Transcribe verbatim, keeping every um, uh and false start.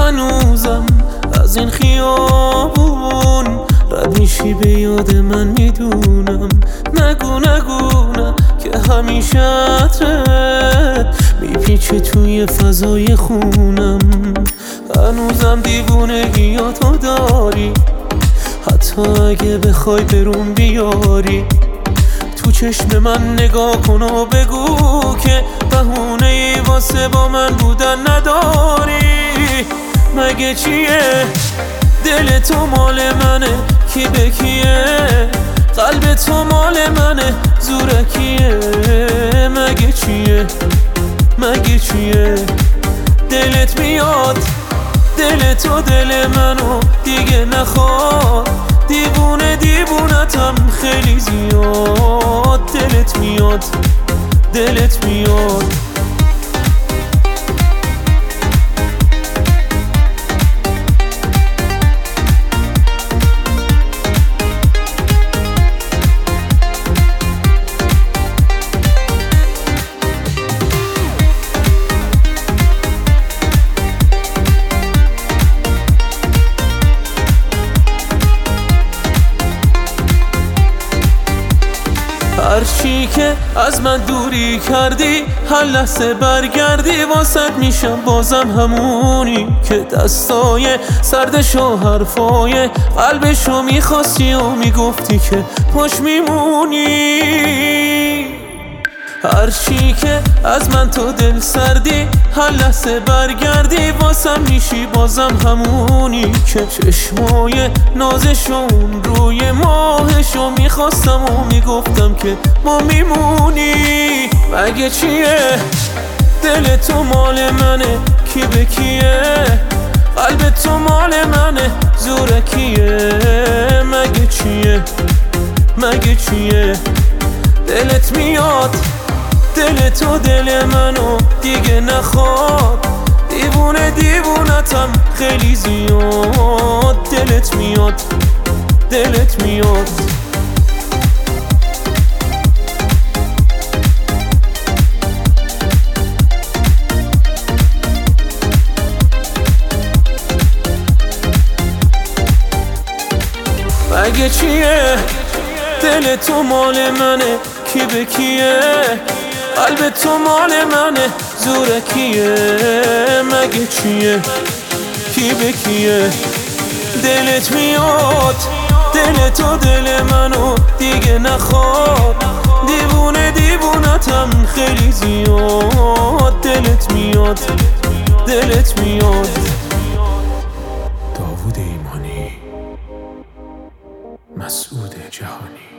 هنوزم از این خیابون رد میشی به یاد من میدونم. نگو نگو نه که همیشه عطرت میپیچه توی فضای خونم. هنوزم دیوونگیاتو داری، حتی اگه بخوای برون بیاری. تو چشم من نگاه کن و بگو که بهونه ای واسه با من بودن نداری. مگه چیه دل تو مال منه کی به کیه، قلب تو مال منه زورکیه. مگه چیه مگه چیه دلت میاد دل تو دل منو دیگه نخواد. دیوونه دیوونتم خیلی زیاد. دلت میاد دلت میاد. هرچی که از من دوری کردی هر لحظه برگردی واسط میشم بازم همونی که دستای سردش و حرفای قلبشو میخواستی و میگفتی که پاش میمونی. هرچی که از من تو دل سردی هر لحظه برگردی واسم میشی بازم همونی که چشمای نازشون روی ماهشو میخواستم و میگفتم که ما میمونی. مگه چیه دل تو مال منه کی به کیه، قلب تو مال منه زورکیه. مگه چیه مگه چیه دلت میاد دل تو دل منو دیگه نخواد. دیوونه دیوونتم خیلی زیاد. دلت میاد دلت میاد. مگه چیه دل تو مال منه کی به کیه، قلب تو مال منه زورکیه. مگه چیه کی به کیه دلت میاد دل تو دل منو دیگه نخواد. دیوونه دیوونتم خیلی زیاد. دلت میاد دلت میاد. داوود ایمانی، مسعود جهانی.